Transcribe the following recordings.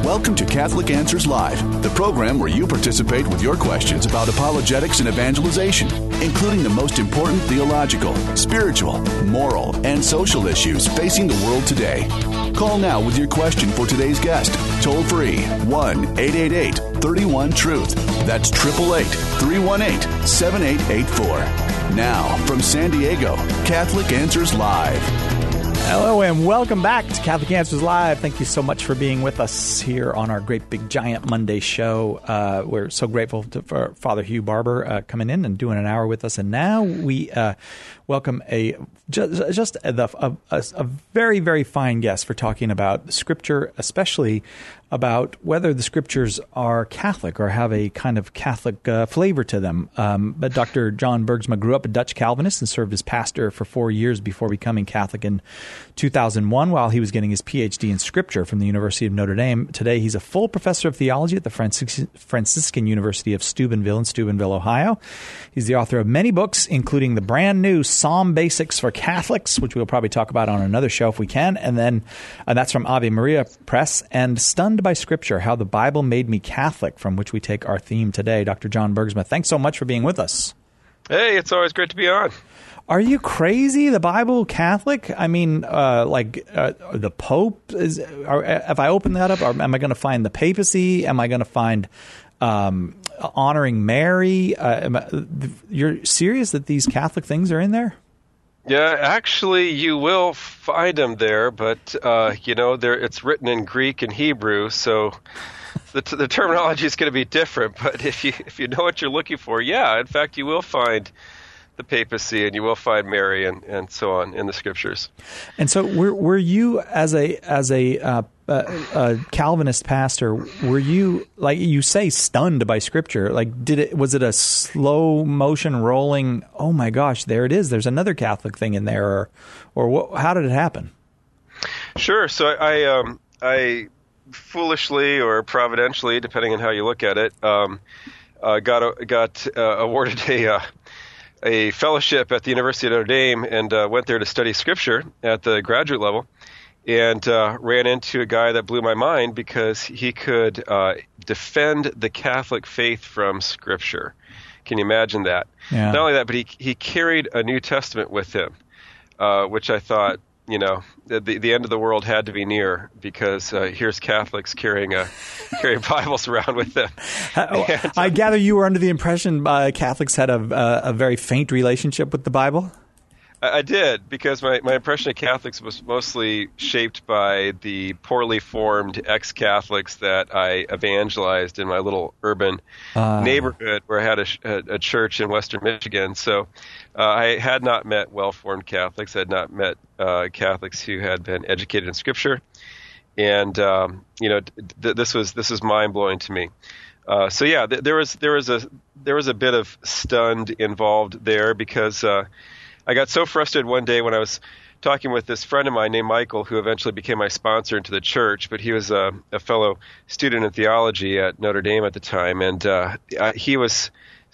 Welcome to Catholic Answers Live, the program where you participate with your questions about apologetics and evangelization, including the most important theological, spiritual, moral, and social issues facing the world today. Call now with your question for today's guest. Toll free 1-888-31-TRUTH. That's 888-318-7884. Now, from San Diego, Catholic Answers Live. Hello and welcome back to Catholic Answers Live. Thank you so much for being with us here on our great big giant Monday show. We're so grateful for Father Hugh Barber coming in and doing an hour with us. And now we welcome a very, very fine guest for talking about Scripture, especially about whether the Scriptures are Catholic or have a kind of Catholic flavor to them. But Dr. John Bergsma grew up a Dutch Calvinist and served as pastor for 4 years before becoming Catholic in 2001 while he was getting his Ph.D. in Scripture from the University of Notre Dame. Today, he's a full professor of theology at the Franciscan University of Steubenville in Steubenville, Ohio. He's the author of many books, including the brand new Psalm Basics for Catholics, which we'll probably talk about on another show if we can. And then that's from Ave Maria Press, and Stunned by Scripture, How the Bible Made Me Catholic, from which we take our theme today. Dr. John Bergsma, thanks so much for being with us. Hey, it's always great to be on. Are you crazy? The Bible Catholic? I mean, the Pope is. If I open that up, am I going to find the papacy? Am I going to find honoring Mary? You're serious that these Catholic things are in there? Yeah, actually, you will find them there, but it's written in Greek and Hebrew, so the terminology is going to be different. But if you know what you're looking for, yeah, in fact, you will find the papacy and you will find Mary and so on in the Scriptures. And so, were you as a Calvinist pastor, were you, like you say, stunned by Scripture? Like, was it a slow motion rolling? Oh my gosh, there it is. There's another Catholic thing in there, or what, how did it happen? Sure. So I foolishly or providentially, depending on how you look at it, got awarded a fellowship at the University of Notre Dame and went there to study Scripture at the graduate level. And ran into a guy that blew my mind because he could defend the Catholic faith from Scripture. Can you imagine that? Yeah. Not only that, but he carried a New Testament with him, which I thought, the end of the world had to be near, because here's Catholics carrying Bibles around with them. I gather you were under the impression Catholics had a very faint relationship with the Bible? I did, because my impression of Catholics was mostly shaped by the poorly formed ex-Catholics that I evangelized in my little urban neighborhood where I had a church in Western Michigan. So I had not met well-formed Catholics. I had not met Catholics who had been educated in Scripture. And, this was mind-blowing to me. So yeah, there was a bit of stunned involved there, because I got so frustrated one day when I was talking with this friend of mine named Michael, who eventually became my sponsor into the church, but he was a fellow student in theology at Notre Dame at the time, and he was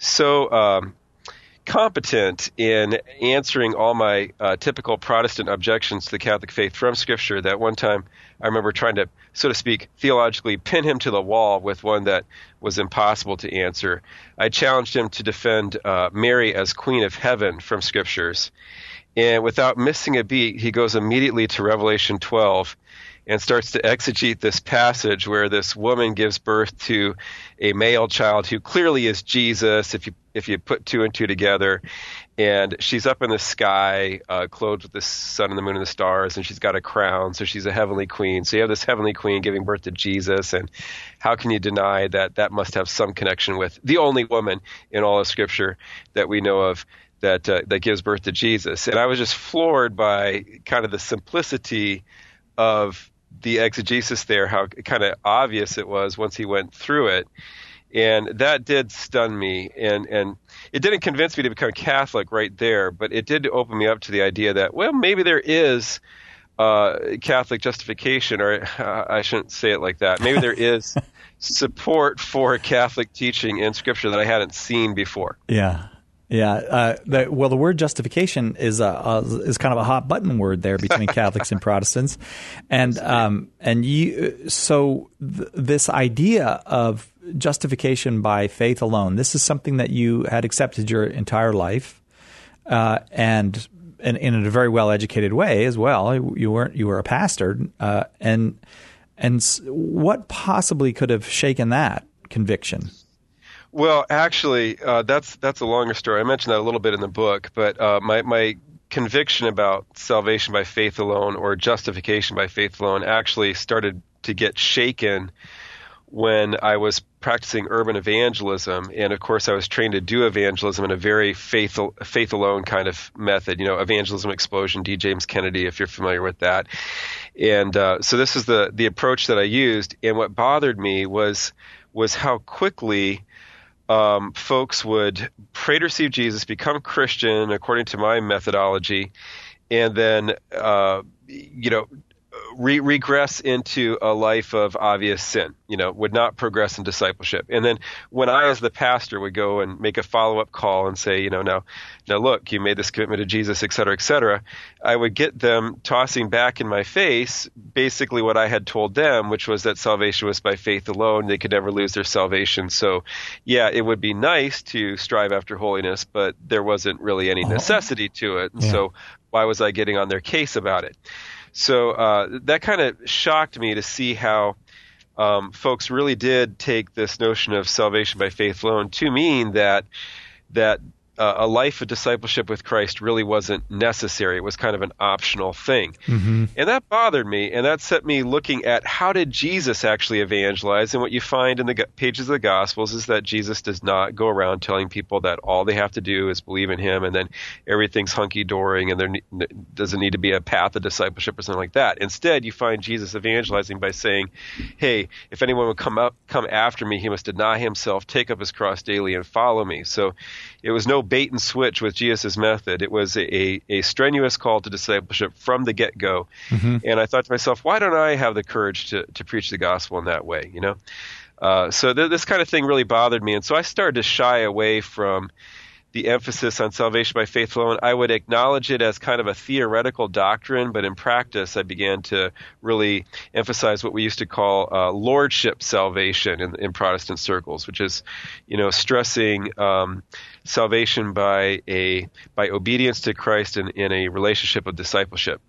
so competent in answering all my typical Protestant objections to the Catholic faith from Scripture that one time I remember trying to, so to speak, theologically pin him to the wall with one that was impossible to answer. I challenged him to defend Mary as Queen of Heaven from Scriptures. And without missing a beat, he goes immediately to Revelation 12 and starts to exegete this passage where this woman gives birth to a male child who clearly is Jesus, if you put two and two together. And she's up in the sky, clothed with the sun and the moon and the stars, and she's got a crown, so she's a heavenly queen. So you have this heavenly queen giving birth to Jesus, and how can you deny that must have some connection with the only woman in all of Scripture that we know of that gives birth to Jesus? And I was just floored by kind of the simplicity of the exegesis there, how kind of obvious it was once he went through it. And that did stun me, and it didn't convince me to become Catholic right there, but it did open me up to the idea that, well, maybe there is Catholic justification, or I shouldn't say it like that. Maybe there is support for Catholic teaching in Scripture that I hadn't seen before. Yeah. Yeah. The word justification is kind of a hot button word there between Catholics and Protestants, and this idea of justification by faith alone. This is something that you had accepted your entire life, and in a very well educated way as well. You were a pastor, and what possibly could have shaken that conviction? Well, actually, that's a longer story. I mentioned that a little bit in the book, but my conviction about salvation by faith alone or justification by faith alone actually started to get shaken when I was practicing urban evangelism. And of course, I was trained to do evangelism in a very faith alone kind of method, evangelism explosion, D. James Kennedy, if you're familiar with that. And so this is the approach that I used. And what bothered me was how quickly folks would pray to receive Jesus, become Christian according to my methodology, and then regress into a life of obvious sin, would not progress in discipleship. And then when I, as the pastor, would go and make a follow-up call and say, now look, you made this commitment to Jesus, et cetera, I would get them tossing back in my face basically what I had told them, which was that salvation was by faith alone. They could never lose their salvation. So, yeah, it would be nice to strive after holiness, but there wasn't really any necessity to it. And so why was I getting on their case about it? So that kind of shocked me to see how folks really did take this notion of salvation by faith alone to mean that a life of discipleship with Christ really wasn't necessary. It was kind of an optional thing. Mm-hmm. And that bothered me, and that set me looking at how did Jesus actually evangelize. And what you find in the pages of the Gospels is that Jesus does not go around telling people that all they have to do is believe in him and then everything's hunky-dory and there doesn't need to be a path of discipleship or something like that. Instead, you find Jesus evangelizing by saying, hey, if anyone would come after me, he must deny himself, take up his cross daily, and follow me. So it was no bait and switch with Jesus' method. It was a strenuous call to discipleship from the get-go. Mm-hmm. And I thought to myself, why don't I have the courage to preach the gospel in that way, So this kind of thing really bothered me. And so I started to shy away from the emphasis on salvation by faith alone. I would acknowledge it as kind of a theoretical doctrine, but in practice, I began to really emphasize what we used to call lordship salvation in Protestant circles, which is, stressing salvation by obedience to Christ in a relationship of discipleship.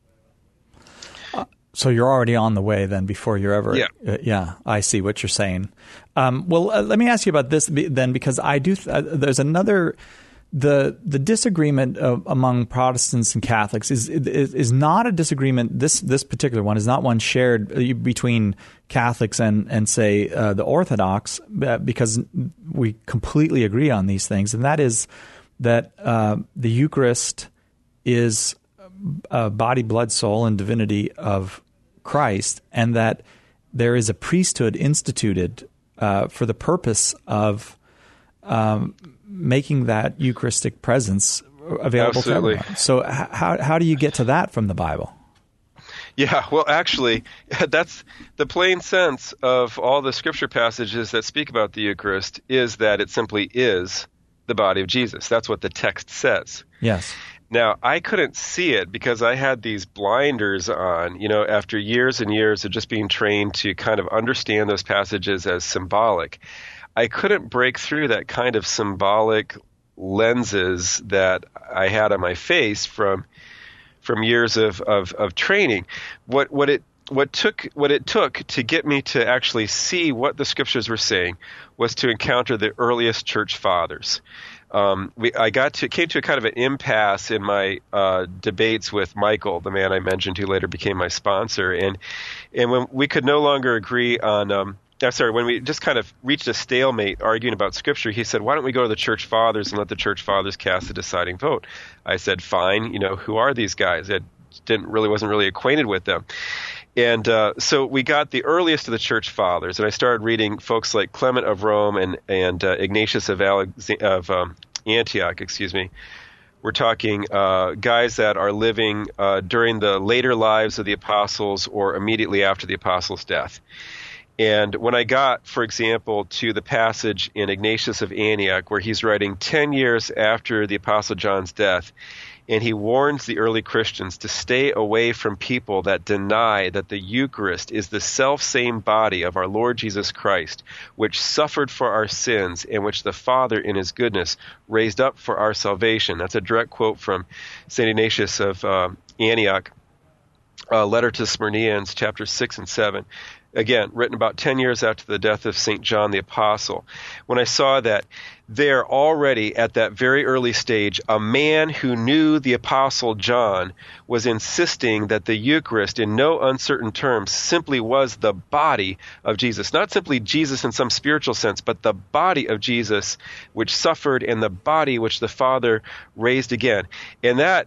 So you're already on the way then before you're ever – yeah, I see what you're saying. Let me ask you about this then, because I do there's another – the disagreement among Protestants and Catholics is not a disagreement – this particular one is not one shared between Catholics and say, the Orthodox, because we completely agree on these things, and that is that the Eucharist is body, blood, soul, and divinity of Christ, and that there is a priesthood instituted for the purpose of making that Eucharistic presence available to everyone. So how do you get to that from the Bible? Yeah, well, actually, that's the plain sense of all the scripture passages that speak about the Eucharist is that it simply is the body of Jesus. That's what the text says. Yes. Now, I couldn't see it because I had these blinders on, after years and years of just being trained to kind of understand those passages as symbolic. I couldn't break through that kind of symbolic lenses that I had on my face from years of training. What it took to get me to actually see what the scriptures were saying was to encounter the earliest church fathers. Came to a kind of an impasse in my debates with Michael, the man I mentioned who later became my sponsor, and when we could no longer agree on when we just kind of reached a stalemate arguing about Scripture, he said, why don't we go to the church fathers and let the church fathers cast the deciding vote? I said, fine, who are these guys? I wasn't really acquainted with them. And so we got the earliest of the church fathers, and I started reading folks like Clement of Rome and Ignatius of Antioch. We're talking guys that are living during the later lives of the apostles or immediately after the apostles' death. And when I got, for example, to the passage in Ignatius of Antioch where he's writing 10 years after the Apostle John's death, and he warns the early Christians to stay away from people that deny that the Eucharist is the self-same body of our Lord Jesus Christ, which suffered for our sins and which the Father in his goodness raised up for our salvation. That's a direct quote from St. Ignatius of Antioch, letter to Smyrnaeans, chapter 6 and 7. Again, written about 10 years after the death of St. John the Apostle. When I saw that there already at that very early stage, a man who knew the Apostle John was insisting that the Eucharist in no uncertain terms simply was the body of Jesus. Not simply Jesus in some spiritual sense, but the body of Jesus which suffered and the body which the Father raised again. And that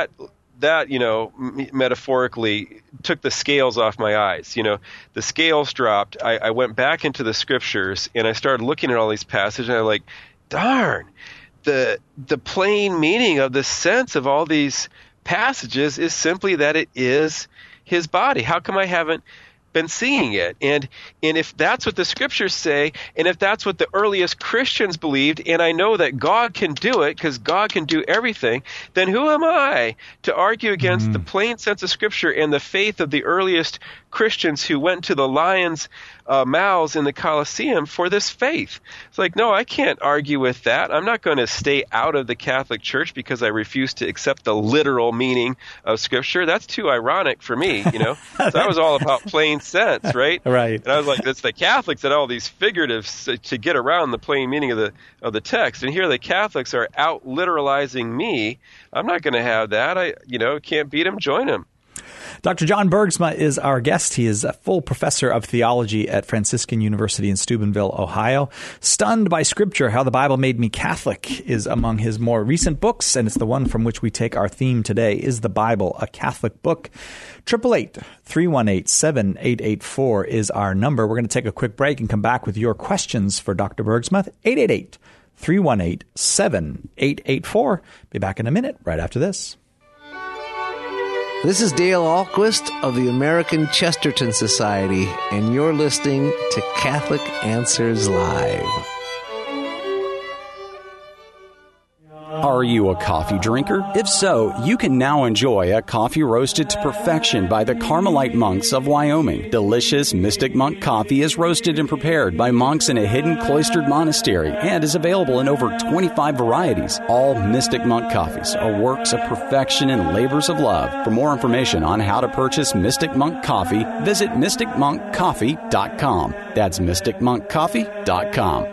metaphorically took the scales off my eyes. The scales dropped. I went back into the scriptures and I started looking at all these passages and I'm like, darn, the plain meaning of the sense of all these passages is simply that it is his body. How come I haven't been seeing it? And if that's what the scriptures say, and if that's what the earliest Christians believed, and I know that God can do it because God can do everything, then who am I to argue against the plain sense of scripture and the faith of the earliest Christians who went to the lions' mouths in the Colosseum for this faith? It's like, no, I can't argue with that. I'm not going to stay out of the Catholic Church because I refuse to accept the literal meaning of scripture. That's too ironic for me, So that was all about plain sense, right? Right. And I was like, it's the Catholics that all these figuratives to get around the plain meaning of the text. And here the Catholics are out literalizing me. I'm not going to have that. I can't beat them, join them. Dr. John Bergsma is our guest. He is a full professor of theology at Franciscan University in Steubenville, Ohio. Stunned by Scripture, How the Bible Made Me Catholic is among his more recent books, and it's the one from which we take our theme today, Is the Bible a Catholic Book? 888-318-7884 is our number. We're going to take a quick break and come back with your questions for Dr. Bergsma. 888-318-7884. Be back in a minute right after this. This is Dale Ahlquist of the American Chesterton Society, and you're listening to Catholic Answers Live. Are you a coffee drinker? If so, you can now enjoy a coffee roasted to perfection by the Carmelite monks of Wyoming. Delicious Mystic Monk coffee is roasted and prepared by monks in a hidden cloistered monastery and is available in over 25 varieties. All Mystic Monk coffees are works of perfection and labors of love. For more information on how to purchase Mystic Monk coffee, visit mysticmonkcoffee.com. That's mysticmonkcoffee.com.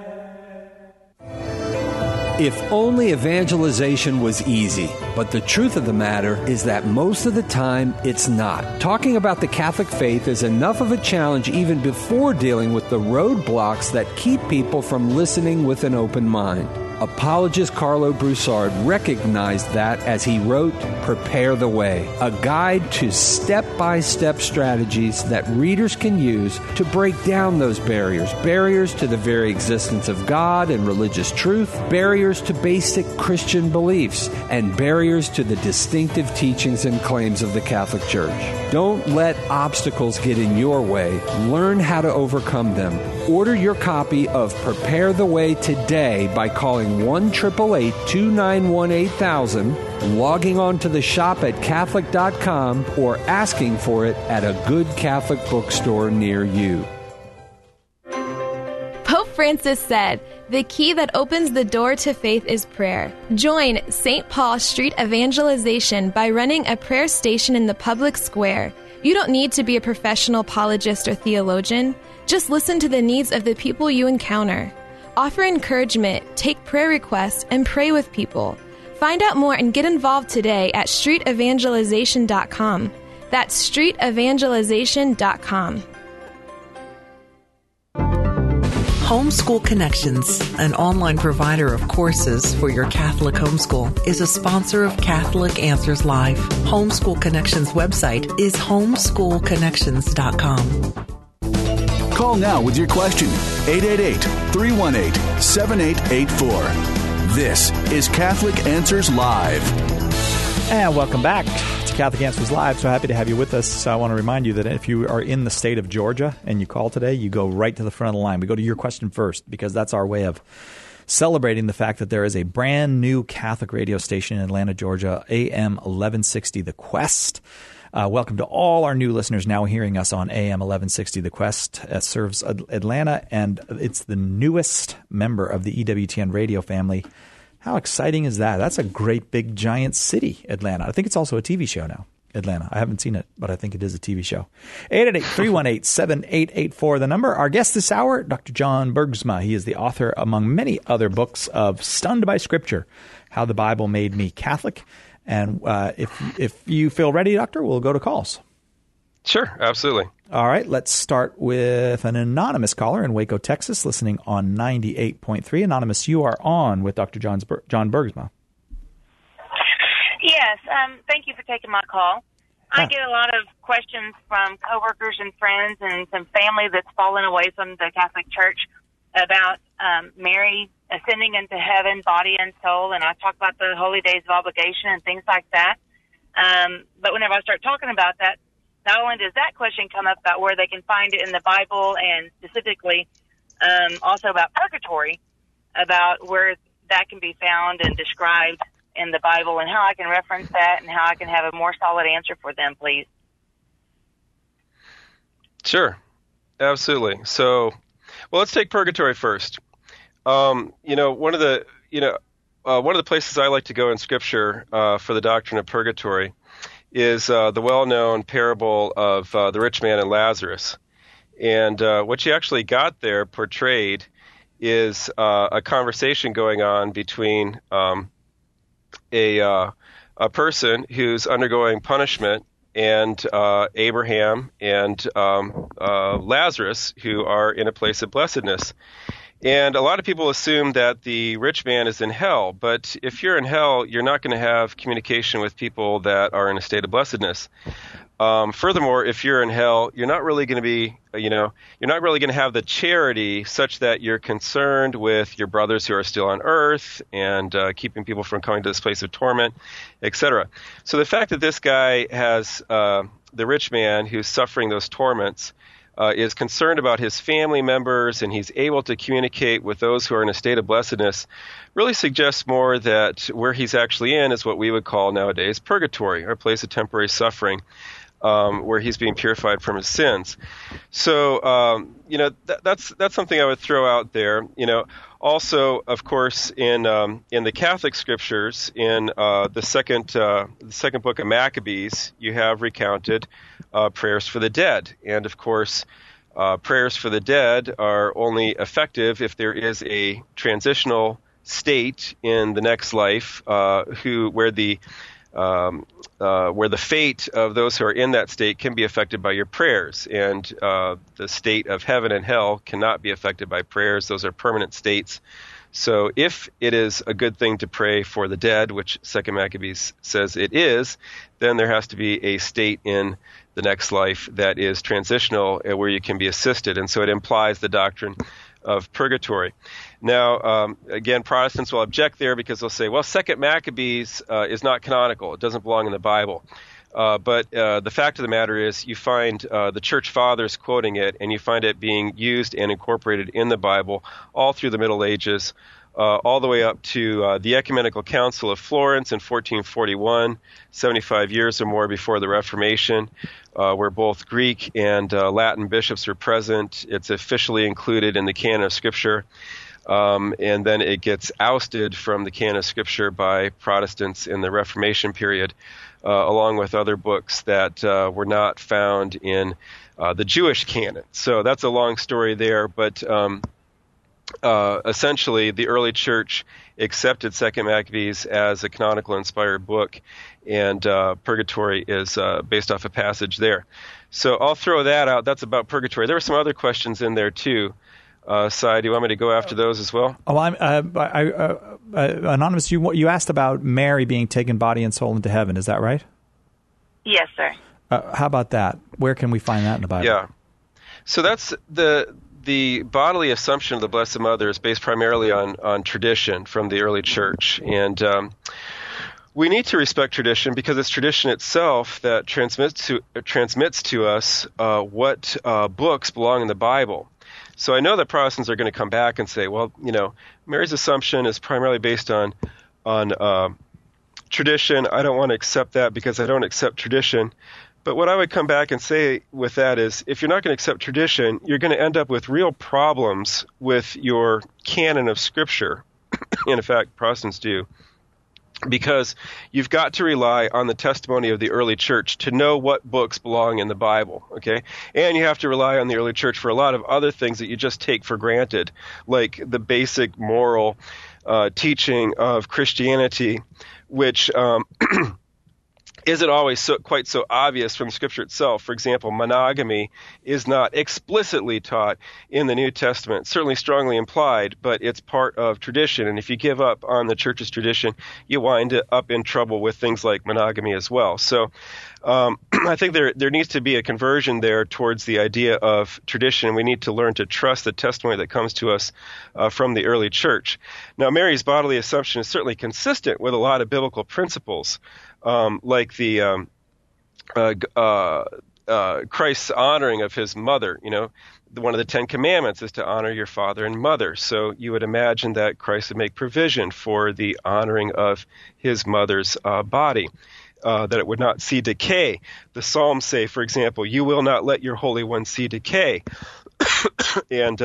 If only evangelization was easy, but the truth of the matter is that most of the time it's not. Talking about the Catholic faith is enough of a challenge even before dealing with the roadblocks that keep people from listening with an open mind. Apologist Carlo Broussard recognized that as he wrote Prepare the Way, a guide to step-by-step strategies that readers can use to break down those barriers to the very existence of God and religious truth, barriers to basic Christian beliefs, and barriers to the distinctive teachings and claims of the Catholic Church. Don't let obstacles get in your way. Learn how to overcome them. Order your copy of Prepare the Way today by calling 1-888-291-8000, logging on to the shop at Catholic.com, or asking for it at a good Catholic bookstore near you. Pope Francis said, "The key that opens the door to faith is prayer." Join St. Paul Street Evangelization by running a prayer station in the public square. You don't need to be a professional apologist or theologian. Just listen to the needs of the people you encounter. Offer encouragement, take prayer requests, and pray with people. Find out more and get involved today at streetevangelization.com. That's streetevangelization.com. Homeschool Connections, an online provider of courses for your Catholic homeschool, is a sponsor of Catholic Answers Live. Homeschool Connections website is homeschoolconnections.com. Call now with your question. 888-318-7884. This is Catholic Answers Live. And welcome back to Catholic Answers Live. So happy to have you with us. I want to remind you that if you are in the state of Georgia and you call today, you go right to the front of the line. We go to your question first because that's our way of celebrating the fact that there is a brand new Catholic radio station in Atlanta, Georgia, AM 1160 The Quest. Welcome to all our new listeners now hearing us on AM 1160 The Quest. It serves Atlanta, and it's the newest member of the EWTN radio family. How exciting is that? That's a great big giant city, Atlanta. I think it's also a TV show now, Atlanta. I haven't seen it, but I think it is a TV show. 888-318-7884, the number. Our guest this hour, Dr. John Bergsma. He is the author, among many other books, of Stunned by Scripture, How the Bible Made Me Catholic. And if you feel ready, Doctor, we'll go to calls. Sure, absolutely. All right, let's start with an anonymous caller in Waco, Texas, listening on 98.3. Anonymous, you are on with Dr. John Bergsma. Yes, thank you for taking my call. I get a lot of questions from coworkers and friends and some family that's fallen away from the Catholic Church about Mary ascending into heaven, body and soul, and I talk about the holy days of obligation and things like that. But whenever I start talking about that, not only does that question come up about where they can find it in the Bible, and specifically also about purgatory, about where that can be found and described in the Bible, and how I can reference that and how I can have a more solid answer for them, please. Sure, absolutely. So, well, let's take purgatory first. One of the places I like to go in Scripture for the doctrine of purgatory is the well-known parable of the rich man and Lazarus. And what you actually got there portrayed is a conversation going on between a person who's undergoing punishment and Abraham and Lazarus, who are in a place of blessedness. And a lot of people assume that the rich man is in hell, but if you're in hell, you're not going to have communication with people that are in a state of blessedness. Furthermore, if you're in hell, you're not really going to be, you're not really going to have the charity such that you're concerned with your brothers who are still on earth and keeping people from coming to this place of torment, etc. So the fact that this guy has, the rich man who's suffering those torments, is concerned about his family members and he's able to communicate with those who are in a state of blessedness really suggests more that where he's actually in is what we would call nowadays purgatory, or a place of temporary suffering, where he's being purified from his sins. So, that's something I would throw out there. Also, of course, in the Catholic Scriptures, in the second book of Maccabees, you have recounted prayers for the dead, and of course, prayers for the dead are only effective if there is a transitional state in the next life, where the fate of those who are in that state can be affected by your prayers, and the state of heaven and hell cannot be affected by prayers. Those are permanent states. So if it is a good thing to pray for the dead, which 2 Maccabees says it is, then there has to be a state in the next life that is transitional, where you can be assisted. And so it implies the doctrine of purgatory. Now, again, Protestants will object there because they'll say, well, 2 Maccabees is not canonical. It doesn't belong in the Bible. But the fact of the matter is you find the Church Fathers quoting it, and you find it being used and incorporated in the Bible all through the Middle Ages, all the way up to the Ecumenical Council of Florence in 1441, 75 years or more before the Reformation, where both Greek and Latin bishops were present. It's officially included in the canon of Scripture. And then it gets ousted from the canon of Scripture by Protestants in the Reformation period, along with other books that were not found in the Jewish canon. So that's a long story there, but essentially the early church accepted 2 Maccabees as a canonical inspired book, and Purgatory is based off a passage there. So I'll throw that out. That's about Purgatory. There were some other questions in there too. Sai, do you want me to go after those as well? Oh, Anonymous, you asked about Mary being taken body and soul into heaven. Is that right? Yes, sir. How about that? Where can we find that in the Bible? Yeah. So that's the bodily assumption of the Blessed Mother is based primarily on tradition from the early church. And we need to respect tradition because it's tradition itself that transmits to us what books belong in the Bible. So I know that Protestants are going to come back and say, well, Mary's Assumption is primarily based on tradition. I don't want to accept that because I don't accept tradition. But what I would come back and say with that is, if you're not going to accept tradition, you're going to end up with real problems with your canon of Scripture. And in fact, Protestants do. Because you've got to rely on the testimony of the early church to know what books belong in the Bible, okay? And you have to rely on the early church for a lot of other things that you just take for granted, like the basic moral teaching of Christianity, which isn't always quite so obvious from Scripture itself. For example, monogamy is not explicitly taught in the New Testament, certainly strongly implied, but it's part of tradition. And if you give up on the church's tradition, you wind up in trouble with things like monogamy as well. So I think there needs to be a conversion there towards the idea of tradition. We need to learn to trust the testimony that comes to us from the early church. Now, Mary's bodily assumption is certainly consistent with a lot of biblical principles, like the Christ's honoring of his mother. One of the 10 Commandments is to honor your father and mother. So you would imagine that Christ would make provision for the honoring of his mother's body, that it would not see decay. The Psalms say, for example, you will not let your Holy One see decay. And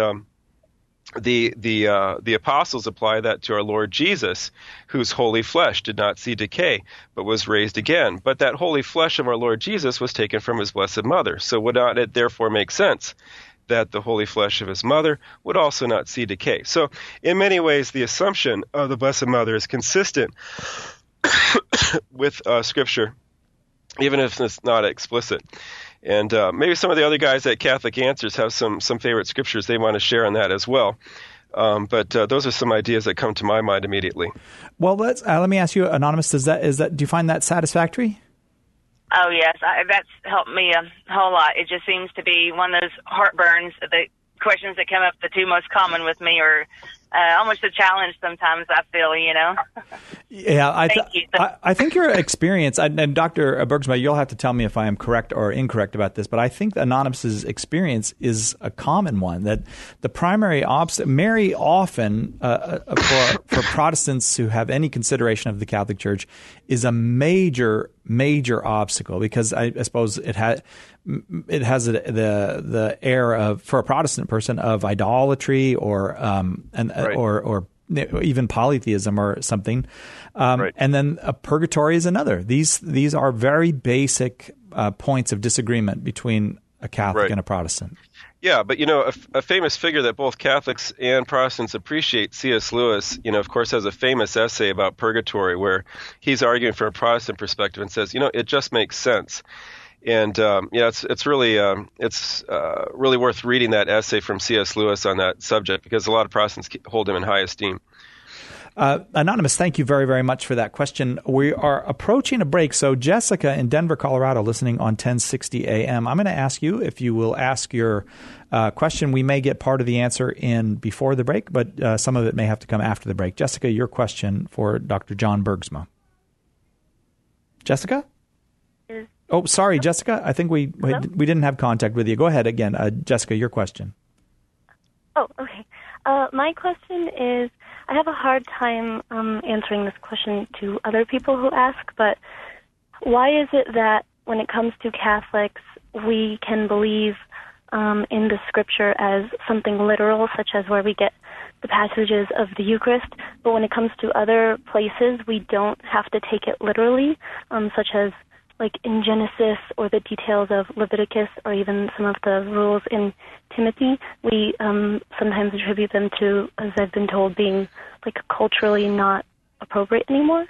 the apostles apply that to our Lord Jesus, whose holy flesh did not see decay, but was raised again. But that holy flesh of our Lord Jesus was taken from his blessed mother. So would not it therefore make sense that the holy flesh of his mother would also not see decay? So in many ways, the assumption of the Blessed Mother is consistent with Scripture, even if it's not explicit. And maybe some of the other guys at Catholic Answers have some favorite scriptures they want to share on that as well. But those are some ideas that come to my mind immediately. Well, let me ask you, Anonymous, do you find that satisfactory? Oh, yes. That's helped me a whole lot. It just seems to be one of those heartburns. The questions that come up, the two most common with me are almost a challenge sometimes, I feel, Yeah, Thank you. I think your experience, and Dr. Bergsma, you'll have to tell me if I am correct or incorrect about this, but I think Anonymous's experience is a common one, that the primary obstacle, Mary often, for Protestants who have any consideration of the Catholic Church, is a major obstacle, because I suppose it has the air of, for a Protestant person, of idolatry or or even polytheism or something. Right. And then purgatory is another. These are very basic points of disagreement between a Catholic and a Protestant. Yeah, but a famous figure that both Catholics and Protestants appreciate, C.S. Lewis, of course, has a famous essay about purgatory where he's arguing from a Protestant perspective and says, it just makes sense. And it's really worth reading that essay from C.S. Lewis on that subject, because a lot of Protestants hold him in high esteem. Anonymous, thank you very, very much for that question. We are approaching a break. So Jessica in Denver, Colorado, listening on 1060 AM. I'm going to ask you if you will ask your question. We may get part of the answer in before the break, but some of it may have to come after the break. Jessica, your question for Dr. John Bergsma. Jessica? Oh, sorry, Jessica. I think we didn't have contact with you. Go ahead again. Jessica, your question. Oh, okay. My question is, I have a hard time answering this question to other people who ask, but why is it that when it comes to Catholics, we can believe in the Scripture as something literal, such as where we get the passages of the Eucharist, but when it comes to other places, we don't have to take it literally, such as like in Genesis or the details of Leviticus or even some of the rules in Timothy, we sometimes attribute them to, as I've been told, being like culturally not appropriate anymore?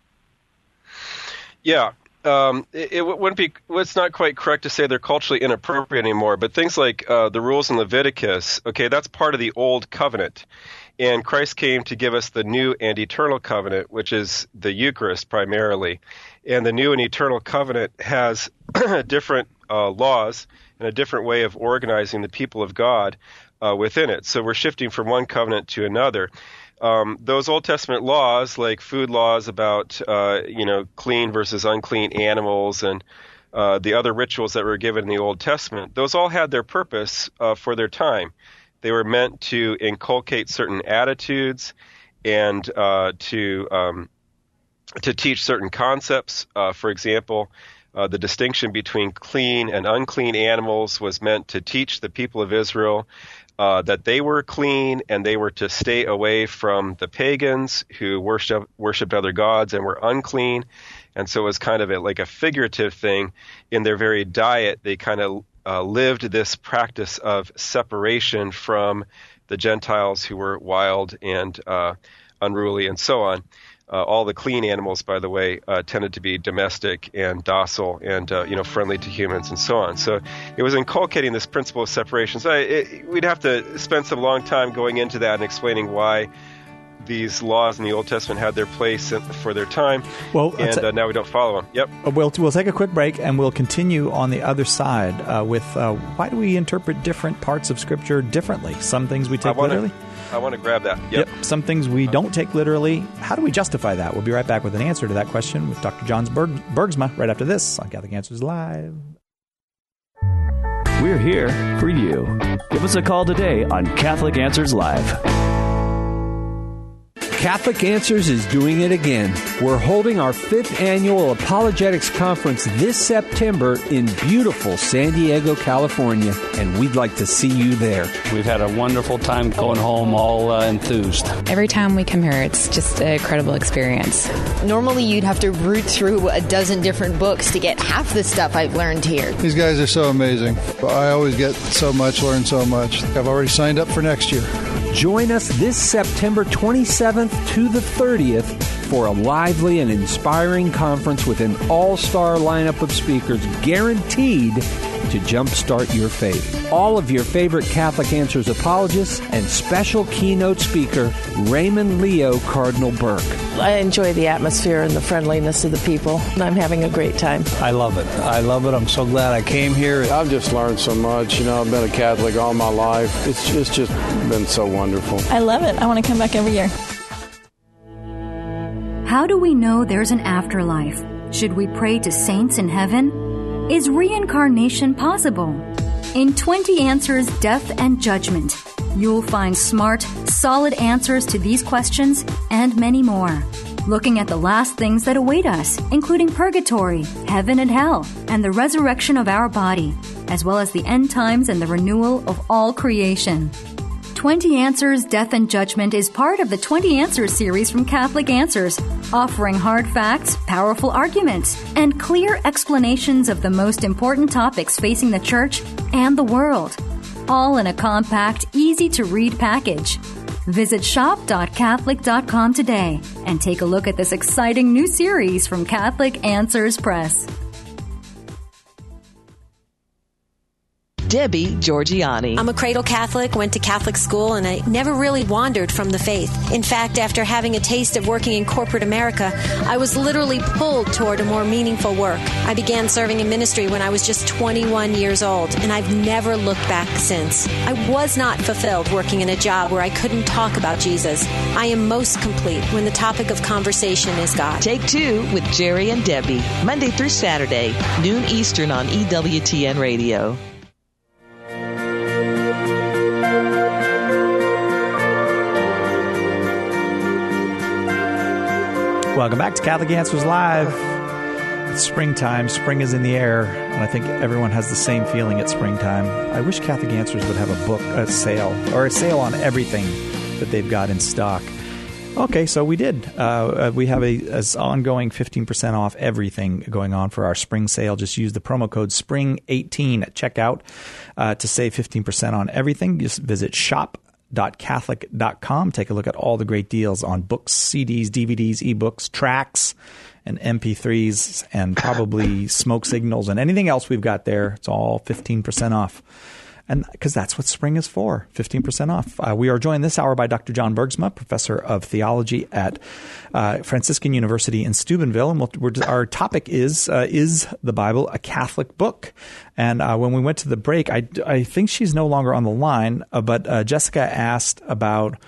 Yeah. It wouldn't be. It's not quite correct to say they're culturally inappropriate anymore. But things like the rules in Leviticus, okay, that's part of the old covenant, and Christ came to give us the new and eternal covenant, which is the Eucharist primarily. And the new and eternal covenant has different laws and a different way of organizing the people of God within it. So we're shifting from one covenant to another. those Old Testament laws, like food laws about clean versus unclean animals and the other rituals that were given in the Old Testament, those all had their purpose for their time. They were meant to inculcate certain attitudes and to teach certain concepts. For example, the distinction between clean and unclean animals was meant to teach the people of Israel that they were clean and they were to stay away from the pagans who worshipped other gods and were unclean. And so it was kind of like a figurative thing. In their very diet, they kind of lived this practice of separation from the Gentiles who were wild and unruly and so on. All the clean animals, by the way, tended to be domestic and docile and friendly to humans and so on. So it was inculcating this principle of separation. So we'd have to spend some long time going into that and explaining why these laws in the Old Testament had their place for their time. Well, and now we don't follow them. Yep. We'll take a quick break and we'll continue on the other side with why do we interpret different parts of Scripture differently? Some things we take literally. I want to grab that. Yep. Some things we don't take literally. How do we justify that? We'll be right back with an answer to that question with Dr. John Bergsma right after this on Catholic Answers Live. We're here for you. Give us a call today on Catholic Answers Live. Catholic Answers is doing it again. We're holding our 5th annual Apologetics Conference this September in beautiful San Diego, California, and we'd like to see you there. We've had a wonderful time going home all enthused. Every time we come here, it's just an incredible experience. Normally, you'd have to root through a dozen different books to get half the stuff I've learned here. These guys are so amazing. I always get so much, learn so much. I've already signed up for next year. Join us this September 27th to the 30th for a lively and inspiring conference with an all-star lineup of speakers guaranteed to jumpstart your faith. All of your favorite Catholic Answers apologists and special keynote speaker, Raymond Leo Cardinal Burke. I enjoy the atmosphere and the friendliness of the people, and I'm having a great time. I love it. I'm so glad I came here. I've just learned so much. I've been a Catholic all my life. It's just been so wonderful. I love it. I want to come back every year. How do we know there's an afterlife? Should we pray to saints in heaven? Is reincarnation possible? In 20 Answers, Death and Judgment, you'll find smart, solid answers to these questions and many more. Looking at the last things that await us, including purgatory, heaven and hell, and the resurrection of our body, as well as the end times and the renewal of all creation. 20 Answers, Death and Judgment is part of the 20 Answers series from Catholic Answers, offering hard facts, powerful arguments, and clear explanations of the most important topics facing the Church and the world, all in a compact, easy-to-read package. Visit shop.catholic.com today and take a look at this exciting new series from Catholic Answers Press. Debbie Georgiani. I'm a cradle Catholic, went to Catholic school, and I never really wandered from the faith. In fact, after having a taste of working in corporate America, I was literally pulled toward a more meaningful work. I began serving in ministry when I was just 21 years old, and I've never looked back since. I was not fulfilled working in a job where I couldn't talk about Jesus. I am most complete when the topic of conversation is God. Take Two with Jerry and Debbie, Monday through Saturday, noon Eastern on EWTN Radio. Welcome back to Catholic Answers Live. It's springtime. Spring is in the air, and I think everyone has the same feeling at springtime. I wish Catholic Answers would have a sale on everything that they've got in stock. Okay, so we did. We have an ongoing 15% off everything going on for our spring sale. Just use the promo code SPRING18 at checkout to save 15% on everything. Just visit shop.catholic.com. Take a look at all the great deals on books, CDs, DVDs, ebooks, tracks, and MP3s, and probably smoke signals and anything else we've got there. It's all 15% off. And because that's what spring is for, 15% off. We are joined this hour by Dr. John Bergsma, professor of theology at Franciscan University in Steubenville. And our topic is the Bible a Catholic book? And when we went to the break, I think she's no longer on the line, but Jessica asked about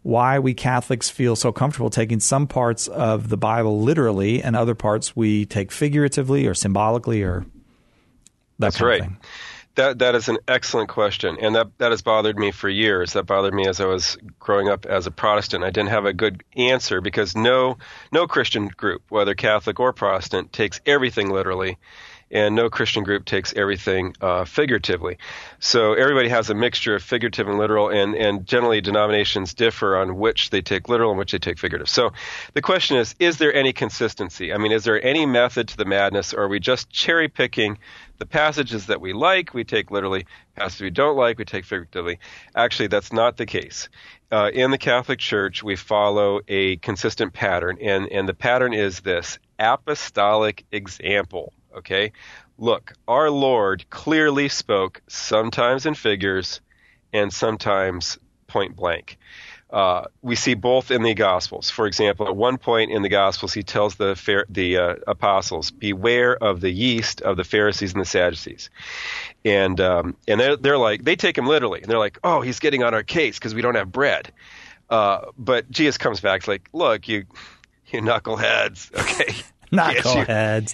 why we Catholics feel so comfortable taking some parts of the Bible literally and other parts we take figuratively or symbolically or that That's kind right. of thing. That is an excellent question, and that has bothered me for years. That bothered me as I was growing up as a Protestant. I didn't have a good answer because no Christian group, whether Catholic or Protestant, takes everything literally, and no Christian group takes everything figuratively. So everybody has a mixture of figurative and literal, and generally denominations differ on which they take literal and which they take figurative. So the question is there any consistency? I mean, is there any method to the madness, or are we just cherry picking the passages that we like, we take literally, passages we don't like, we take figuratively? Actually, that's not the case. In the Catholic Church, we follow a consistent pattern, and the pattern is this: apostolic example. Okay? Look, our Lord clearly spoke, sometimes in figures and sometimes point blank. We see both in the Gospels. For example, at one point in the Gospels, he tells the apostles, "Beware of the yeast of the Pharisees and the Sadducees," and they're like, they take him literally, and they're like, "Oh, he's getting on our case because we don't have bread." But Jesus comes back like, "Look, you knuckleheads, okay, knuckleheads,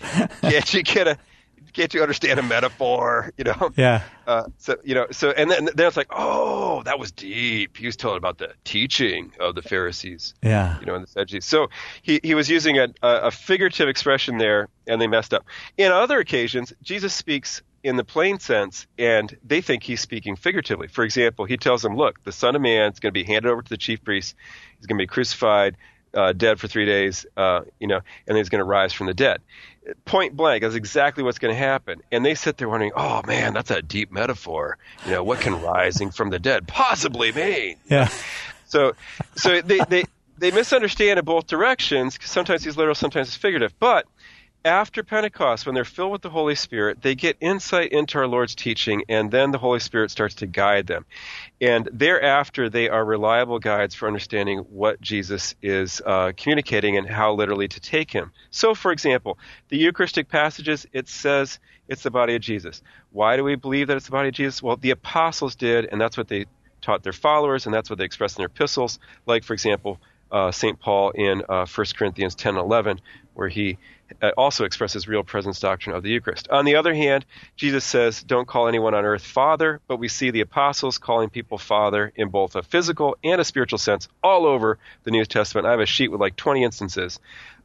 can't you understand a metaphor? You know." Yeah. So and then it's like, oh, that was deep. He was telling about the teaching of the Pharisees. Yeah. And the Sadducees. So he was using a figurative expression there, and they messed up. In other occasions, Jesus speaks in the plain sense, and they think he's speaking figuratively. For example, he tells them, look, the Son of Man is going to be handed over to the chief priests. He's going to be crucified, dead for 3 days, and then he's going to rise from the dead. Point blank, that's exactly what's going to happen. And they sit there wondering, oh, man, that's a deep metaphor. What can rising from the dead possibly mean? Yeah. So they misunderstand in both directions, because sometimes he's literal, sometimes it's figurative. But after Pentecost, when they're filled with the Holy Spirit, they get insight into our Lord's teaching, and then the Holy Spirit starts to guide them. And thereafter, they are reliable guides for understanding what Jesus is communicating and how literally to take him. So, for example, the Eucharistic passages, it says it's the body of Jesus. Why do we believe that it's the body of Jesus? Well, the apostles did, and that's what they taught their followers, and that's what they expressed in their epistles. Like, for example, St. Paul in 1 Corinthians 10 and 11, where he also expresses real presence doctrine of the Eucharist. On the other hand, Jesus says, don't call anyone on earth Father, but we see the apostles calling people Father in both a physical and a spiritual sense all over the New Testament. I have a sheet with like 20 instances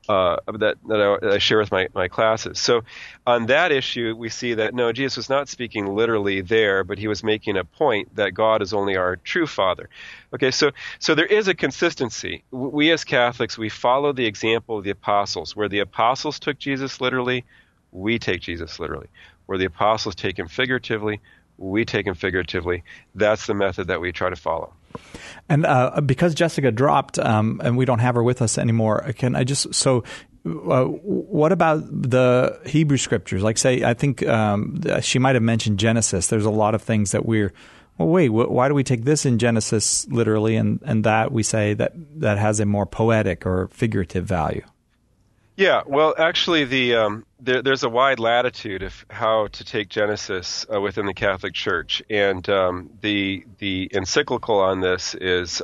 that I share with my classes. So on that issue, we see that, no, Jesus was not speaking literally there, but he was making a point that God is only our true Father. Okay, so there is a consistency. We as Catholics, we follow the example of the apostles. Where the apostles took Jesus literally, we take Jesus literally. Where the apostles take him figuratively, we take him figuratively. That's the method that we try to follow. And because Jessica dropped and we don't have her with us anymore, can I just what about the Hebrew scriptures? Like, say, I think she might have mentioned Genesis. There's a lot of things that why do we take this in Genesis literally and that we say that has a more poetic or figurative value? Yeah, well, actually, there's a wide latitude of how to take Genesis within the Catholic Church, and the encyclical on this is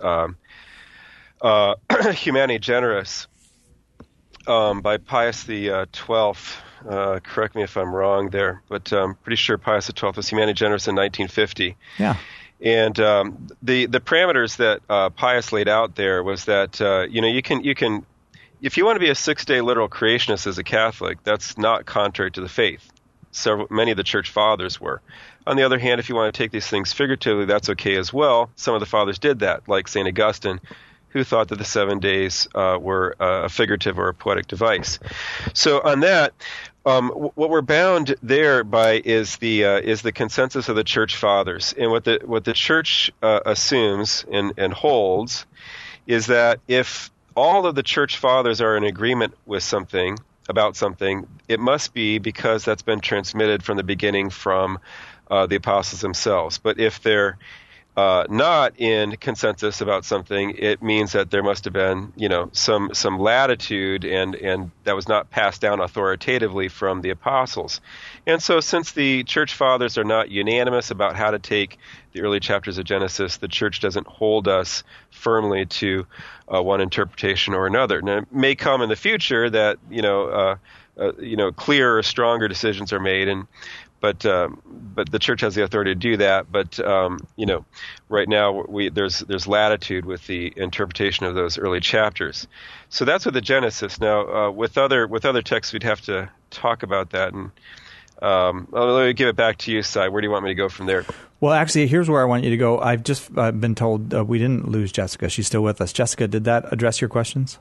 Humani Generis by Pius the 12th. Correct me if I'm wrong there, but I'm pretty sure Pius the 12th was Humani Generis in 1950. Yeah. And the parameters that Pius laid out there was that you can. If you want to be a 6-day literal creationist as a Catholic, that's not contrary to the faith. Many of the church fathers were. On the other hand, if you want to take these things figuratively, that's okay as well. Some of the fathers did that, like St. Augustine, who thought that the 7 days were a figurative or a poetic device. So on that, what we're bound there by is the consensus of the church fathers. And what the church assumes and holds is that if all of the church fathers are in agreement with something, about something, it must be because that's been transmitted from the beginning from the apostles themselves. But if they're not in consensus about something, it means that there must have been, some latitude, and that was not passed down authoritatively from the apostles. And so, since the church fathers are not unanimous about how to take the early chapters of Genesis, the church doesn't hold us firmly to one interpretation or another. Now, it may come in the future that clearer, stronger decisions are made, but the church has the authority to do that. But right now there's latitude with the interpretation of those early chapters. So that's with the Genesis. Now with other texts, we'd have to talk about that. And let me give it back to you, Cy. Where do you want me to go from there? Well, actually, here's where I want you to go. I've just been told we didn't lose Jessica. She's still with us. Jessica, did that address your questions?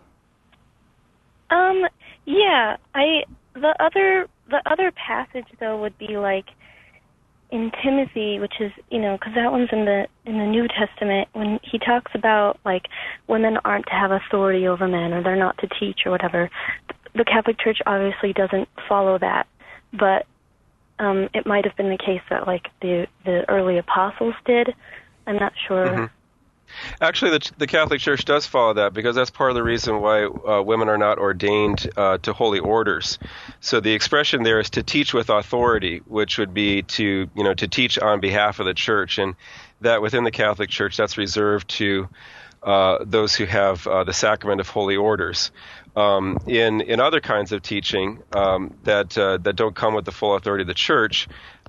Yeah. The other passage though would be like in Timothy, which is because that one's in the New Testament, when he talks about like women aren't to have authority over men, or they're not to teach or whatever. The Catholic Church obviously doesn't follow that, but it might have been the case that like the early apostles did. I'm not sure. Mm-hmm. Actually, the Catholic Church does follow that, because that's part of the reason why women are not ordained to holy orders. So the expression there is to teach with authority, which would be to teach on behalf of the Church, and that within the Catholic Church, that's reserved to those who have the sacrament of holy orders. In other kinds of teaching that don't come with the full authority of the Church,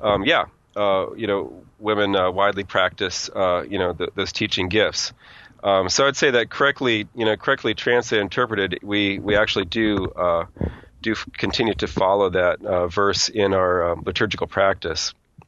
women widely practice, those teaching gifts. So I'd say that correctly translated, interpreted, we actually do continue to follow that verse in our liturgical practice.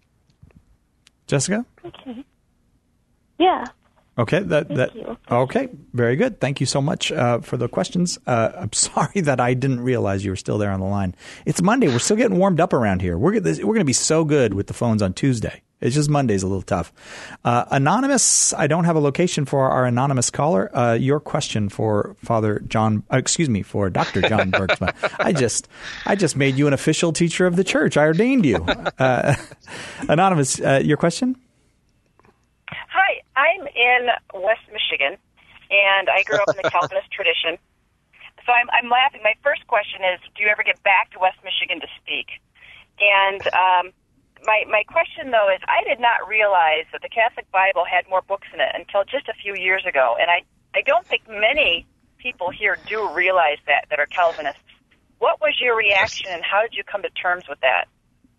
Jessica? Okay. Yeah. Okay. Thank you. Okay. Very good. Thank you so much for the questions. I'm sorry that I didn't realize you were still there on the line. It's Monday. We're still getting warmed up around here. We're going to be so good with the phones on Tuesday. It's just Monday's a little tough. Anonymous, I don't have a location for our anonymous caller. Your question for for Dr. John Bergsma. I just made you an official teacher of the church. I ordained you. Anonymous, your question? Hi, I'm in West Michigan, and I grew up in the Calvinist tradition. So I'm laughing. My first question is, do you ever get back to West Michigan to speak? And my question, though, is I did not realize that the Catholic Bible had more books in it until just a few years ago. And I don't think many people here do realize that are Calvinists. What was your reaction, and how did you come to terms with that?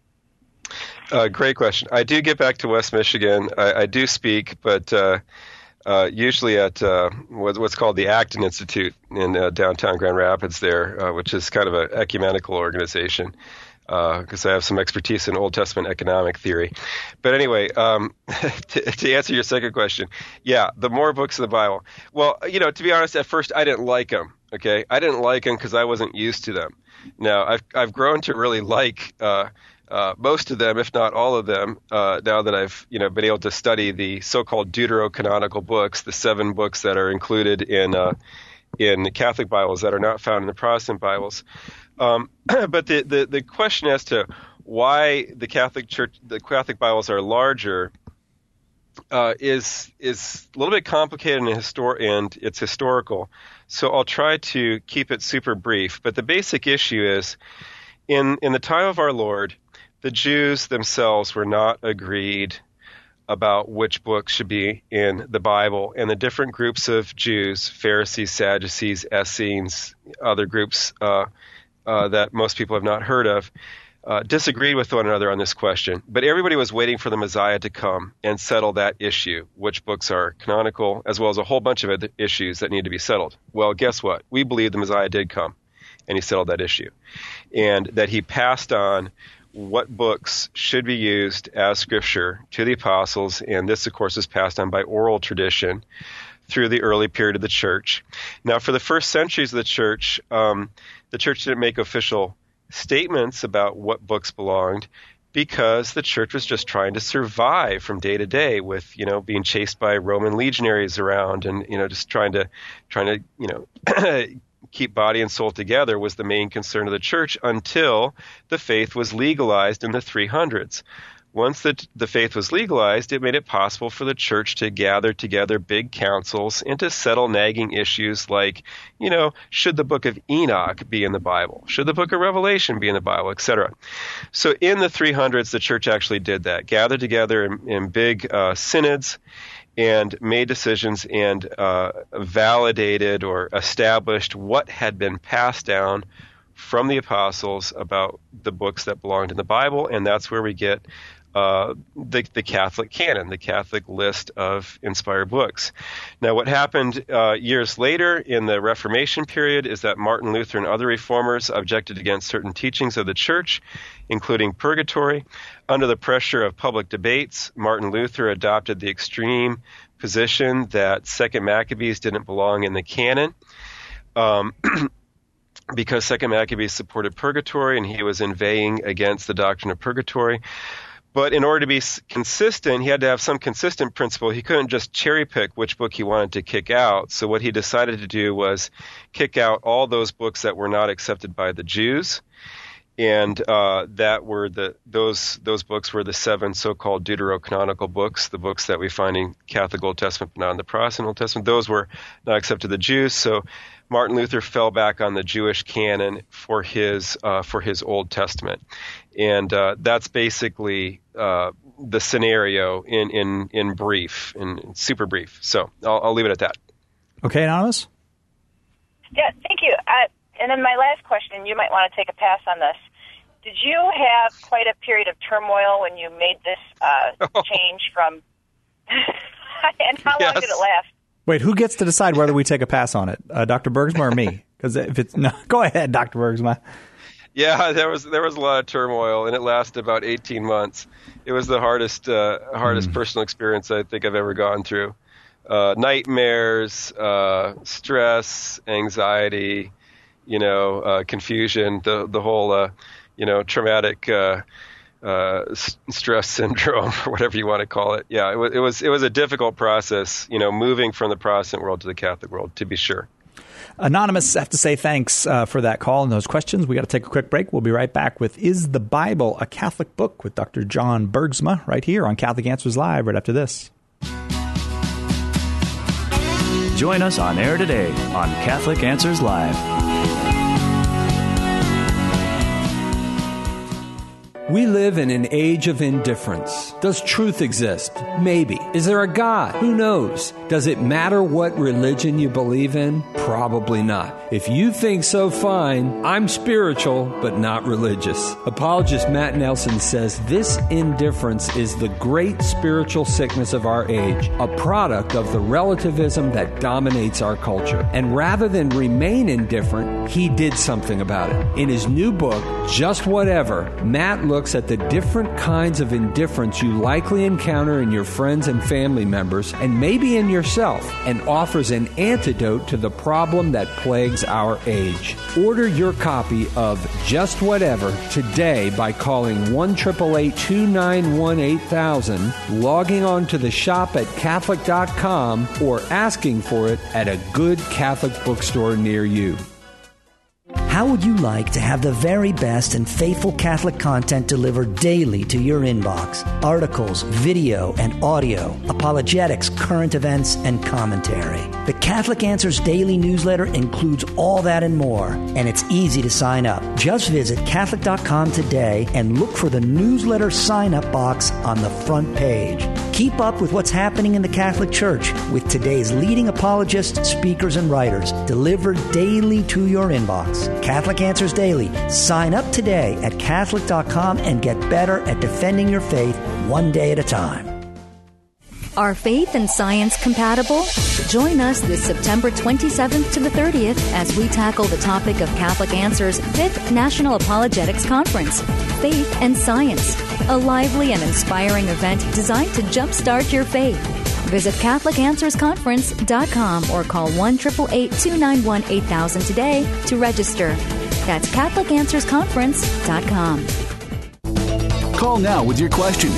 Great question. I do get back to West Michigan. I do speak, but usually at what's called the Acton Institute in downtown Grand Rapids there, which is kind of an ecumenical organization, because I have some expertise in Old Testament economic theory. But anyway, to answer your second question, yeah, the more books of the Bible. Well, to be honest, at first I didn't like them. Okay, I didn't like them because I wasn't used to them. Now I've grown to really like most of them, if not all of them, now that I've been able to study the so-called deuterocanonical books, the 7 books that are included in the Catholic Bibles that are not found in the Protestant Bibles. But the question as to why the Catholic Bibles are larger is a little bit complicated and it's historical. So I'll try to keep it super brief. But the basic issue is, in the time of our Lord, the Jews themselves were not agreed about which books should be in the Bible, and the different groups of Jews, Pharisees, Sadducees, Essenes, other groups that most people have not heard of, disagreed with one another on this question. But everybody was waiting for the Messiah to come and settle that issue, which books are canonical, as well as a whole bunch of other issues that need to be settled. Well, guess what? We believe the Messiah did come, and he settled that issue, and that he passed on what books should be used as scripture to the apostles, and this, of course, is passed on by oral tradition through the early period of the church. Now, for the first centuries of the church didn't make official statements about what books belonged, because the church was just trying to survive from day to day with, being chased by Roman legionaries around, and, just trying to keep body and soul together was the main concern of the church, until the faith was legalized in the 300s, once the faith was legalized, it made it possible for the church to gather together big councils and to settle nagging issues like, should the book of Enoch be in the Bible? Should the book of Revelation be in the Bible, etc.? So in the 300s, the church actually did that, gathered together in big synods and made decisions and validated or established what had been passed down from the apostles about the books that belonged in the Bible, and that's where we get the Catholic canon, the Catholic list of inspired books. Now, what happened years later in the Reformation period is that Martin Luther and other reformers objected against certain teachings of the church, including purgatory. Under the pressure of public debates, Martin Luther adopted the extreme position that 2nd Maccabees didn't belong in the canon. Because 2nd Maccabees supported purgatory and he was inveighing against the doctrine of purgatory. But in order to be consistent, he had to have some consistent principle. He couldn't just cherry pick which book he wanted to kick out. So what he decided to do was kick out all those books that were not accepted by the Jews. And that were those books were the 7 so-called deuterocanonical books, the books that we find in Catholic Old Testament but not in the Protestant Old Testament. Those were not accepted by the Jews. So Martin Luther fell back on the Jewish canon for his Old Testament, and that's basically the scenario in brief, in super brief. So I'll leave it at that. Okay, Anonymous? Yeah, thank you. And then my last question, you might want to take a pass on this. Did you have quite a period of turmoil when you made this change from and how long did it last? Wait, who gets to decide whether we take a pass on it? Dr. Bergsma or me? Because if it's no, go ahead, Dr. Bergsma. Yeah, there was a lot of turmoil, and it lasted about 18 months. It was the hardest personal experience I think I've ever gone through. Nightmares, stress, anxiety, confusion, the whole traumatic stress syndrome, or whatever you want to call it. Yeah, it was a difficult process, moving from the Protestant world to the Catholic world, to be sure. Anonymous, I have to say thanks for that call and those questions. We got to take a quick break. We'll be right back with Is the Bible a Catholic Book with Dr. John Bergsma right here on Catholic Answers Live right after this. Join us on air today on Catholic Answers Live. We live in an age of indifference. Does truth exist? Maybe. Is there a God? Who knows? Does it matter what religion you believe in? Probably not. If you think so, fine. I'm spiritual, but not religious. Apologist Matt Nelson says this indifference is the great spiritual sickness of our age, a product of the relativism that dominates our culture. And rather than remain indifferent, he did something about it. In his new book, Just Whatever, Matt looks at the different kinds of indifference you likely encounter in your friends and family members, and maybe in yourself, and offers an antidote to the problem that plagues our age. Order your copy of Just Whatever today by calling 1-888-291-8000, logging on to the shop at Catholic.com, or asking for it at a good Catholic bookstore near you. How would you like to have the very best and faithful Catholic content delivered daily to your inbox? Articles, video, and audio, apologetics, current events, and commentary. The Catholic Answers Daily newsletter includes all that and more, and it's easy to sign up. Just visit Catholic.com today and look for the newsletter sign-up box on the front page. Keep up with what's happening in the Catholic Church with today's leading apologists, speakers, and writers, delivered daily to your inbox. Catholic Answers Daily. Sign up today at Catholic.com and get better at defending your faith one day at a time. Are faith and science compatible? Join us this September 27th to the 30th as we tackle the topic of Catholic Answers' 5th National Apologetics Conference, Faith and Science, a lively and inspiring event designed to jumpstart your faith. Visit CatholicAnswersConference.com or call 1-888-291-8000 today to register. That's CatholicAnswersConference.com. Call now with your question.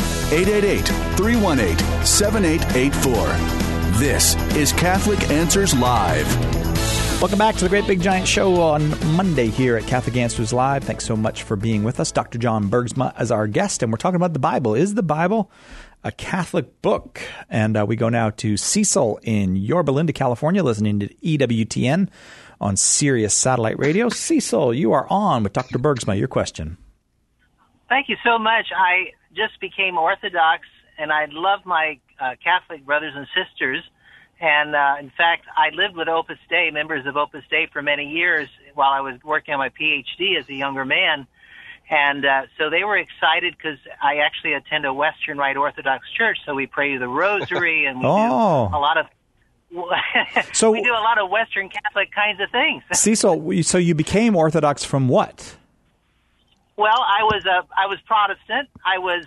888-318-7884. This is Catholic Answers Live. Welcome back to the Great Big Giant Show on Monday here at Catholic Answers Live. Thanks so much for being with us. Dr. John Bergsma as our guest, and we're talking about the Bible. Is the Bible a Catholic book? And we go now to Cecil in Yorba Linda, California, listening to EWTN on Sirius Satellite Radio. Cecil, you are on with Dr. Bergsma. Your question. Thank you so much. I just became Orthodox, and I love my Catholic brothers and sisters. And, in fact, I lived with Opus Dei, members of Opus Dei, for many years while I was working on my PhD as a younger man. And so they were excited because I actually attend a Western Rite Orthodox church, so we pray the Rosary, and we do a lot of so we do a lot of Western Catholic kinds of things. Cecil, so you became Orthodox from what? Well, I was Protestant. I was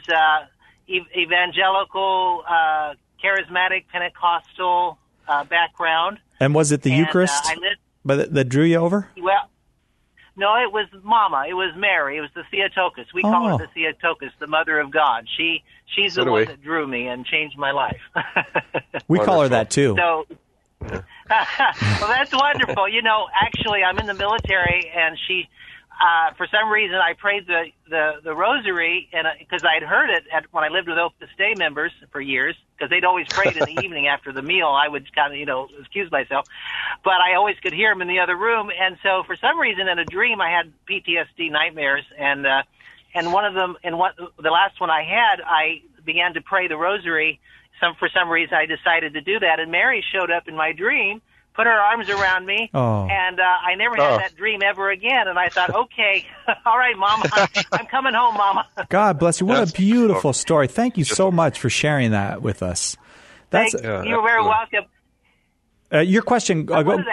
evangelical, charismatic, Pentecostal background. And was it the Eucharist that drew you over? Well, no, it was Mama. It was Mary. It was the Theotokos. We call her the Theotokos, the Mother of God. She's the one that drew me and changed my life. We call her that too. So, well, that's wonderful. You know, actually, I'm in the military, and she. For some reason, I prayed the Rosary, and because I'd heard it when I lived with Opus Dei members for years, because they'd always prayed in the evening after the meal. I would kind of, excuse myself, but I always could hear them in the other room. And so, for some reason, in a dream, I had PTSD nightmares, and one of them, the last one I had, I began to pray the Rosary. For some reason, I decided to do that, and Mary showed up in my dream, put her arms around me, and I never had that dream ever again. And I thought, okay, all right, Mama, I'm coming home, Mama. God bless you. What a beautiful story. Thank you so much for sharing that with us. You're very welcome. Your question.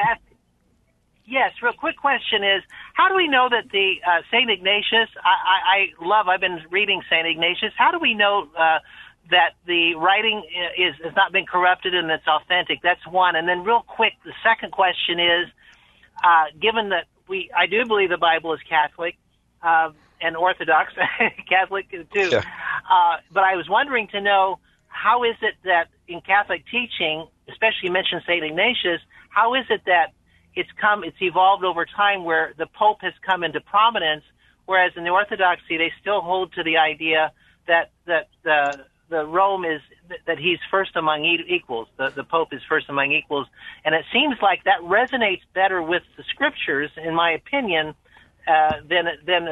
Yes, real quick question is, how do we know that the St. Ignatius, I've been reading St. Ignatius, how do we know that the writing has not been corrupted and it's authentic? That's one. And then real quick, the second question is, given that I do believe the Bible is Catholic, and Orthodox, Catholic too, but I was wondering to know, how is it that in Catholic teaching, especially you mentioned St. Ignatius, how is it that it's evolved over time where the Pope has come into prominence, whereas in the Orthodoxy, they still hold to the idea that the Rome is that he's first among equals. The Pope is first among equals, and it seems like that resonates better with the Scriptures, in my opinion, than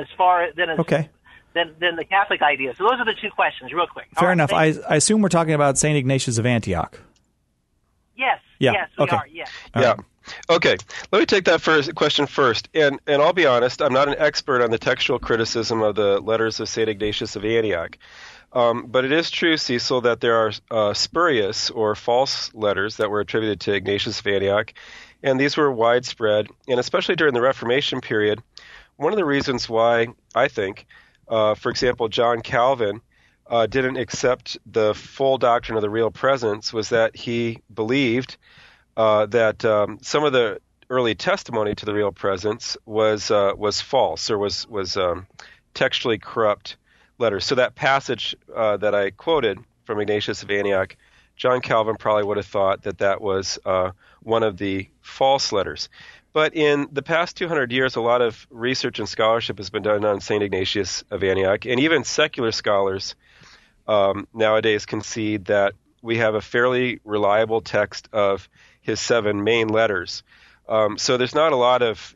the Catholic idea. So those are the two questions, real quick. Fair enough. I assume we're talking about St. Ignatius of Antioch. Yes. Yeah. Yes, we are. Yes. Yeah. Okay, let me take that question first. And I'll be honest, I'm not an expert on the textual criticism of the letters of St. Ignatius of Antioch. But it is true, Cecil, that there are spurious or false letters that were attributed to Ignatius of Antioch, and these were widespread, and especially during the Reformation period. One of the reasons why I think, for example, John Calvin didn't accept the full doctrine of the real presence was that he believed that some of the early testimony to the real presence was false or was textually corrupt letters. So that passage that I quoted from Ignatius of Antioch, John Calvin probably would have thought that was one of the false letters. But in the past 200 years, a lot of research and scholarship has been done on St. Ignatius of Antioch, and even secular scholars nowadays concede that we have a fairly reliable text of his 7 main letters. So there's not a lot of,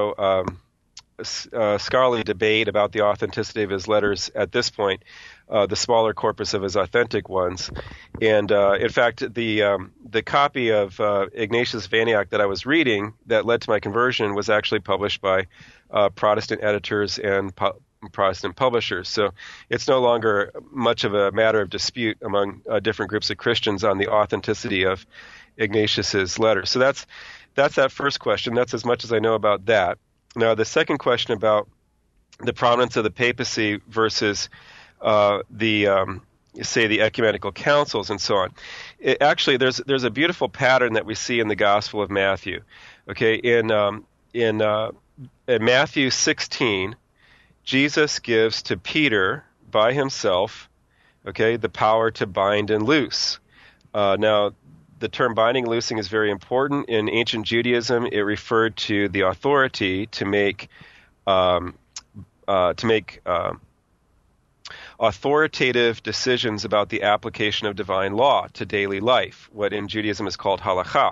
scholarly debate about the authenticity of his letters at this point, the smaller corpus of his authentic ones. And in fact, the copy of Ignatius of Antioch that I was reading that led to my conversion was actually published by Protestant editors and Protestant publishers. So it's no longer much of a matter of dispute among different groups of Christians on the authenticity of Ignatius's letters. So that's that first question. That's as much as I know about that. Now, the second question about the prominence of the papacy versus the ecumenical councils and so on. Actually, there's a beautiful pattern that we see in the Gospel of Matthew. Okay, in Matthew 16, Jesus gives to Peter by himself, okay, the power to bind and loose. Now, the term binding and loosing is very important. In ancient Judaism, it referred to the authority to make authoritative decisions about the application of divine law to daily life, what in Judaism is called halakha.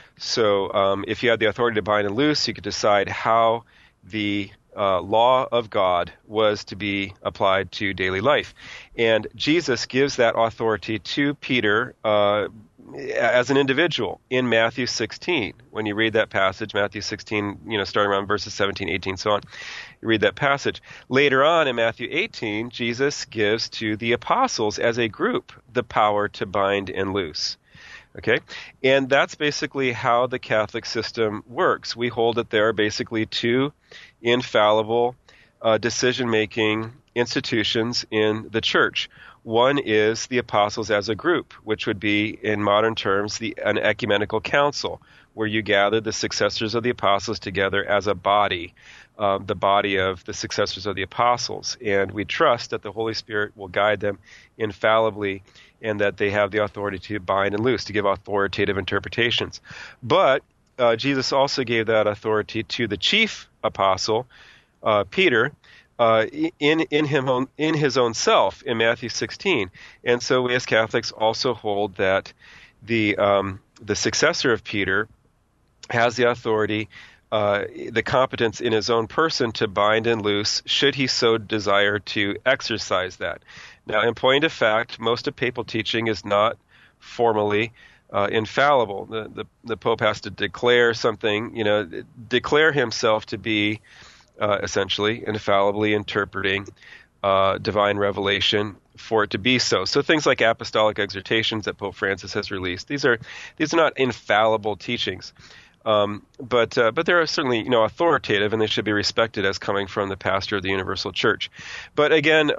So if you had the authority to bind and loose, you could decide how the law of God was to be applied to daily life. And Jesus gives that authority to Peter as an individual in Matthew 16. When you read that passage, Matthew 16, starting around verses 17, 18, so on, you read that passage. Later on in Matthew 18, Jesus gives to the apostles as a group the power to bind and loose. Okay? And that's basically how the Catholic system works. We hold that there are basically two infallible decision-making institutions in the church. One is the apostles as a group, which would be, in modern terms, an ecumenical council, where you gather the successors of the apostles together as a body, the body of the successors of the apostles. And we trust that the Holy Spirit will guide them infallibly and that they have the authority to bind and loose, to give authoritative interpretations. But Jesus also gave that authority to the chief apostle, Peter, in his own self in Matthew 16. And so we as Catholics also hold that the successor of Peter has the authority, the competence in his own person to bind and loose, should he so desire to exercise that. Now, in point of fact, most of papal teaching is not formally infallible. The Pope has to declare something, declare himself to be essentially infallibly interpreting divine revelation for it to be so. So things like apostolic exhortations that Pope Francis has released, these are not infallible teachings. But they're certainly authoritative, and they should be respected as coming from the pastor of the Universal Church. But again,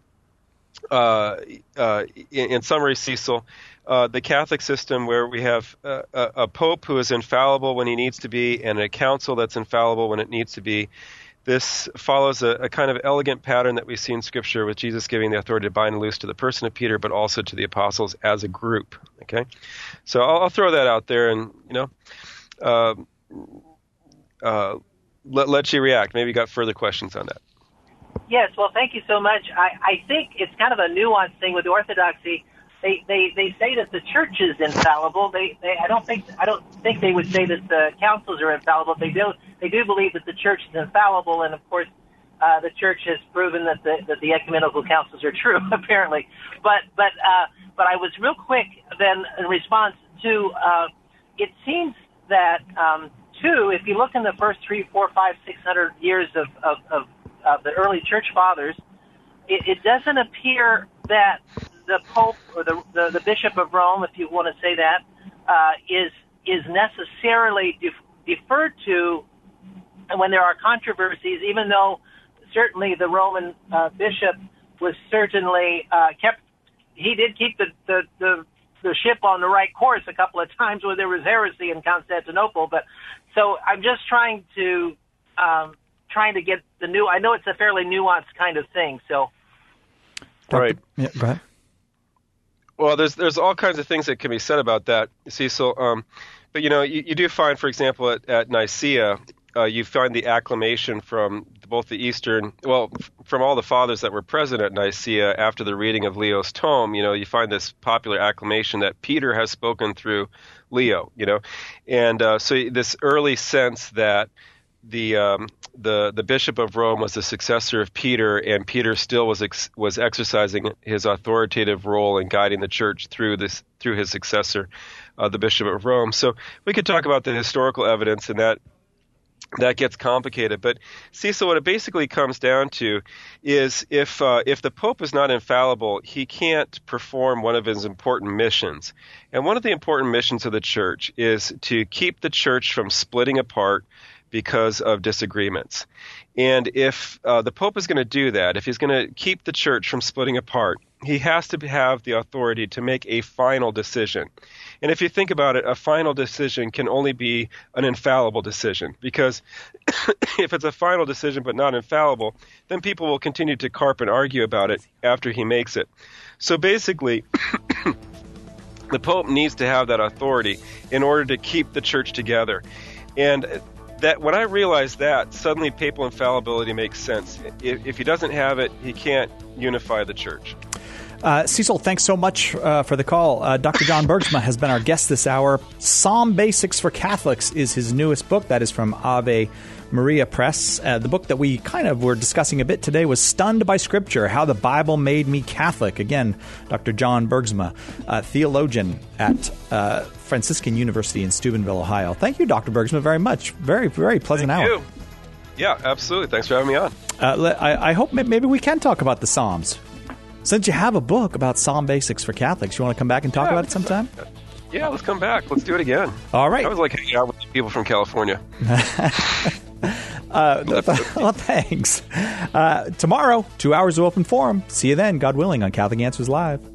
in summary, Cecil, the Catholic system, where we have a pope who is infallible when he needs to be, and a council that's infallible when it needs to be, this follows a kind of elegant pattern that we see in Scripture, with Jesus giving the authority to bind and loose to the person of Peter, but also to the apostles as a group. Okay, so I'll throw that out there, and let you react. Maybe you got further questions on that. Yes, well, thank you so much. I think it's kind of a nuanced thing with Orthodoxy. They say that the church is infallible. I don't think they would say that the councils are infallible. They do believe that the church is infallible, and of course, the church has proven that the ecumenical councils are true, apparently. But I was real quick then in response to it seems that if you look in the first 300, 400, 500, 600 years of the early church fathers, it doesn't appear that the Pope or the Bishop of Rome, if you want to say that, is necessarily deferred to when there are controversies, even though certainly the Roman bishop was certainly he did keep the ship on the right course a couple of times where there was heresy in Constantinople. But so I'm just trying to get the new. I know it's a fairly nuanced kind of thing. So, right. Yeah, go ahead. Well, there's all kinds of things that can be said about that, Cecil. But you do find, for example, at Nicaea, you find the acclamation from both the Eastern, from all the fathers that were present at Nicaea after the reading of Leo's tome. You find this popular acclamation that Peter has spoken through Leo. And so this early sense that the Bishop of Rome was the successor of Peter, and Peter still was exercising his authoritative role in guiding the church through his successor, the Bishop of Rome. So we could talk about the historical evidence, and that gets complicated. But Cecil, what it basically comes down to is if the Pope is not infallible, he can't perform one of his important missions. And one of the important missions of the church is to keep the church from splitting apart because of disagreements. And if the Pope is going to do that, if he's going to keep the church from splitting apart, he has to have the authority to make a final decision. And if you think about it, a final decision can only be an infallible decision, because if it's a final decision but not infallible, then people will continue to carp and argue about it after he makes it. So basically, The Pope needs to have that authority in order to keep the church together. And that when I realized that, suddenly papal infallibility makes sense. If he doesn't have it, he can't unify the church. Cecil, thanks so much for the call. Dr. John Bergsma has been our guest this hour. Psalm Basics for Catholics is his newest book. That is from Ave Maria Press. The book that we kind of were discussing a bit today was Stunned by Scripture, How the Bible Made Me Catholic. Again, Dr. John Bergsma, theologian at Franciscan University in Steubenville, Ohio. Thank you, Dr. Bergsma, very much. Very, very pleasant hour. Thank you. Yeah, absolutely. Thanks for having me on. I hope maybe we can talk about the Psalms. Since you have a book about Psalm Basics for Catholics, you want to come back and talk about it sometime? Yeah, let's come back. Let's do it again. All right. I was like hanging out with people from California. Well, thanks. Tomorrow, 2 hours of open forum. See you then, God willing, on Catholic Answers Live.